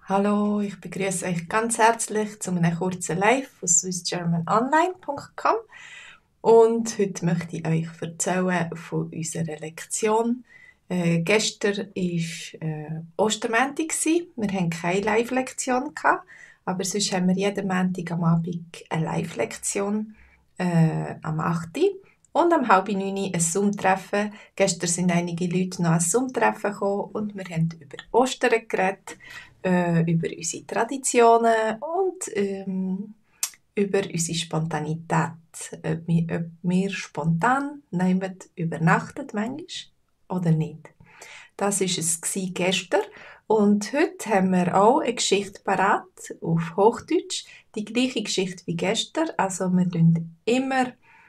Hallo, ich begrüße euch ganz herzlich zu einem kurzen Live von swissgermanonline.com und heute möchte ich euch erzählen von unserer Lektion. Gestern war Ostermontag. Wir hatten keine Live-Lektion, aber sonst haben wir jeden Montag am Abend eine Live-Lektion am 8. Uhr und am halb 9 Uhr ein Zoom-Treffen. Gestern sind einige Leute noch an ein Zoom-Treffen gekommen und wir haben über Ostern geredet, über unsere Traditionen und über unsere Spontanität. Ob wir spontan übernachten manchmal oder nicht. Das war es gestern. Und heute haben wir auch eine Geschichte parat auf Hochdeutsch. Die gleiche Geschichte wie gestern. Also wir lernen immer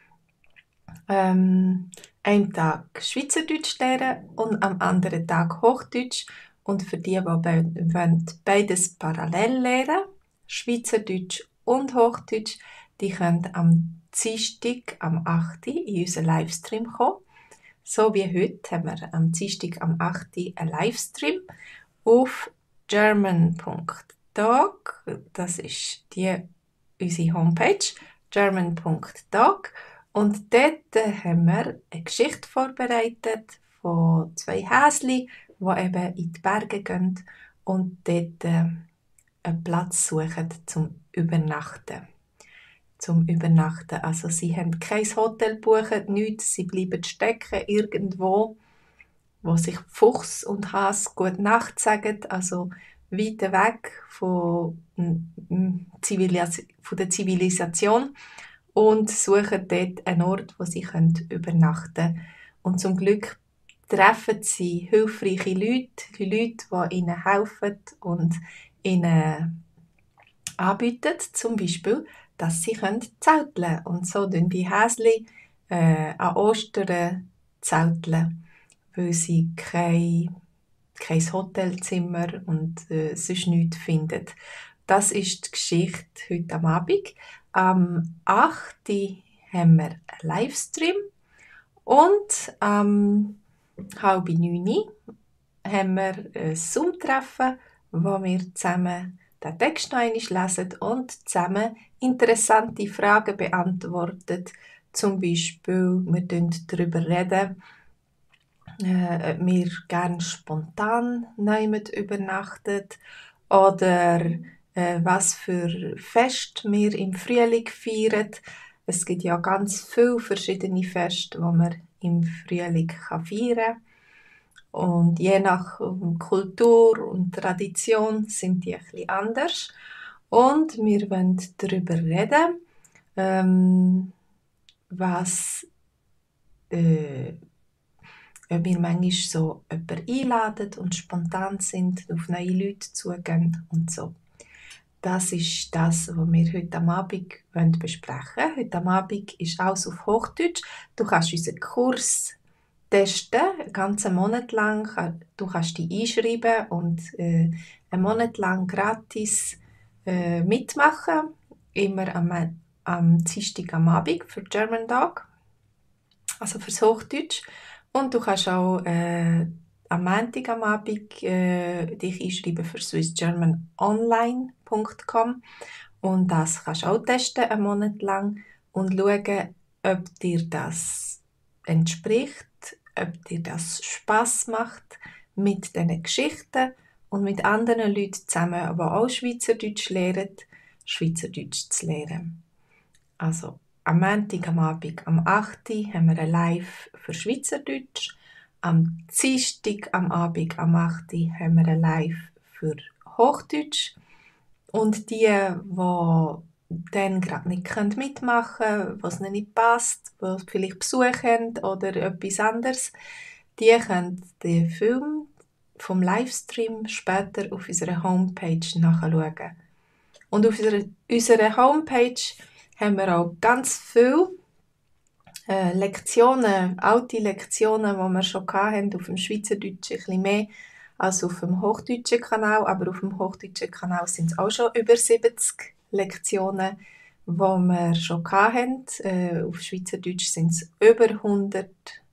einen Tag Schweizerdeutsch lernen und am anderen Tag Hochdeutsch. Und für die, die beides parallel lernen, Schweizerdeutsch und Hochdeutsch, die können am Dienstag, am 8. in unseren Livestream kommen. So wie heute haben wir am Dienstag, am 8. einen Livestream auf german.talk. Das ist unsere Homepage, german.talk. Und dort haben wir eine Geschichte vorbereitet von zwei Häschen, die eben in die Berge gehen und dort einen Platz suchen zum Übernachten. Also sie haben kein Hotel gebucht, nichts, sie bleiben stecken irgendwo, wo sich Fuchs und Hase gute Nacht sagen, also weit weg von der Zivilisation und suchen dort einen Ort, wo sie übernachten können. Und zum Glück treffen sie hilfreiche Leute, die ihnen helfen und ihnen anbieten, zum Beispiel, dass sie zelteln können. Und so tun die Häschen an Ostern zelteln, weil sie kein Hotelzimmer und sonst nichts finden. Das ist die Geschichte heute am Abend. Am 8. haben wir einen Livestream und am halb 9 haben wir ein Zoom-Treffen, wo wir zusammen den Text noch einmal lesen und zusammen interessante Fragen beantworten. Zum Beispiel, wir reden darüber, ob wir gerne spontan jemand übernachtet oder was für Fest wir im Frühling feiern. Es gibt ja ganz viele verschiedene Feste, die man im Frühling feiern kann. Und je nach Kultur und Tradition sind die ein bisschen anders. Und wir wollen darüber reden, was ob wir manchmal so jemanden einladen und spontan sind, auf neue Leute zugehen und so. Das ist das, was wir heute am Abend besprechen wollen. Heute am Abend ist alles auf Hochdeutsch. Du kannst unseren Kurs testen, einen ganzen Monat lang. Du kannst dich einschreiben und einen Monat lang gratis mitmachen. Immer am Dienstag am Abend für German Dog, also fürs Hochdeutsch. Und du kannst auch am Montag am Abend dich einschreiben für swissgermanonline.com und das kannst du auch testen, einen Monat lang und schauen, ob dir das entspricht, ob dir das Spass macht mit diesen Geschichten und mit anderen Leuten zusammen, die auch Schweizerdeutsch lernen, Schweizerdeutsch zu lernen. Also am Montag am Abend am 8. haben wir ein Live für Schweizerdeutsch. Am Dienstag am Abend am 8. haben wir ein Live für Hochdeutsch. Und die dann gerade nicht mitmachen können, was ihnen nicht passt, die vielleicht Besuch haben oder etwas anderes, die können den Film vom Livestream später auf unserer Homepage nachschauen. Und auf unserer Homepage haben wir auch ganz viele Lektionen, alte Lektionen, die wir schon hatten, auf dem Schweizerdeutschen ein bisschen mehr als auf dem hochdeutschen Kanal. Aber auf dem hochdeutschen Kanal sind es auch schon über 70 Lektionen, die wir schon hatten. Auf Schweizerdeutsch sind es über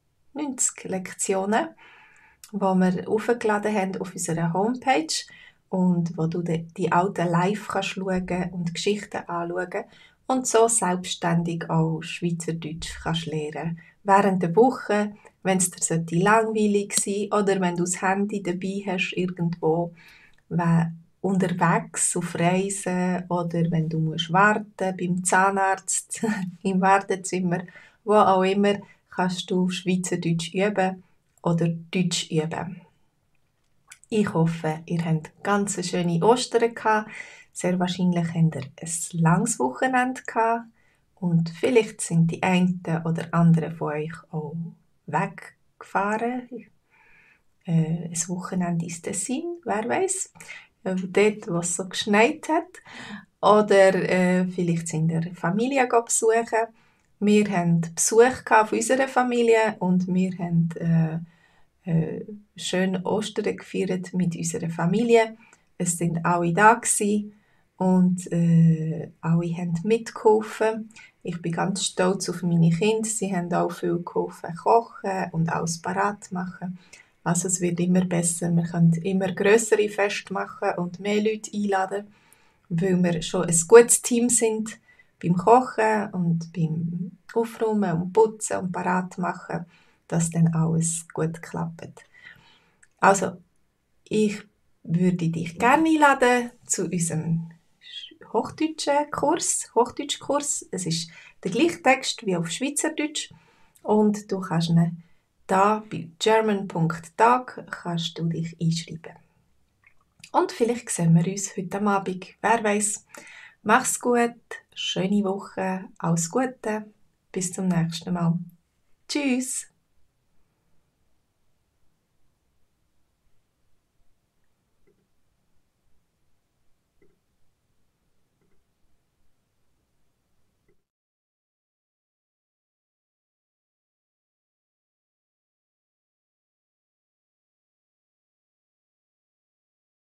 190 Lektionen, die wir aufgeladen haben auf unserer Homepage. und wo du die alten live kannst schauen und Geschichten anschauen und so selbstständig auch Schweizerdeutsch kannst lernen. Während der Woche, wenn es dir langweilig sein sollte oder wenn du das Handy dabei hast irgendwo, unterwegs auf Reisen oder wenn du musst warten beim Zahnarzt, im Wartezimmer, wo auch immer, kannst du Schweizerdeutsch üben oder Deutsch üben. Ich hoffe, ihr habt ganz eine schöne Ostern gehabt. Sehr wahrscheinlich habt ihr ein langes Wochenende gehabt. Und vielleicht sind die einen oder anderen von euch auch weggefahren. Ein Wochenende ins Tessin, wer weiß. Dort, wo es so geschneit hat. Oder vielleicht sind ihr Familie besuchen. Wir haben Besuch von unserer Familie und wir haben schön Ostern gefeiert mit unserer Familie. Es sind alle da gewesen und alle haben mitgeholfen. Ich bin ganz stolz auf meine Kinder. Sie haben auch viel geholfen, kochen und alles parat machen. Also es wird immer besser. Wir können immer grössere Feste machen und mehr Leute einladen, weil wir schon ein gutes Team sind beim Kochen und beim Aufräumen und Putzen und parat machen, dass dann alles gut klappt. Also, ich würde dich gerne einladen zu unserem Hochdeutschkurs. Es ist der gleiche Text wie auf Schweizerdeutsch und du kannst ihn da bei german.tag kannst du dich einschreiben. Und vielleicht sehen wir uns heute Abend. Wer weiß. Mach's gut, schöne Woche, alles Gute, bis zum nächsten Mal. Tschüss!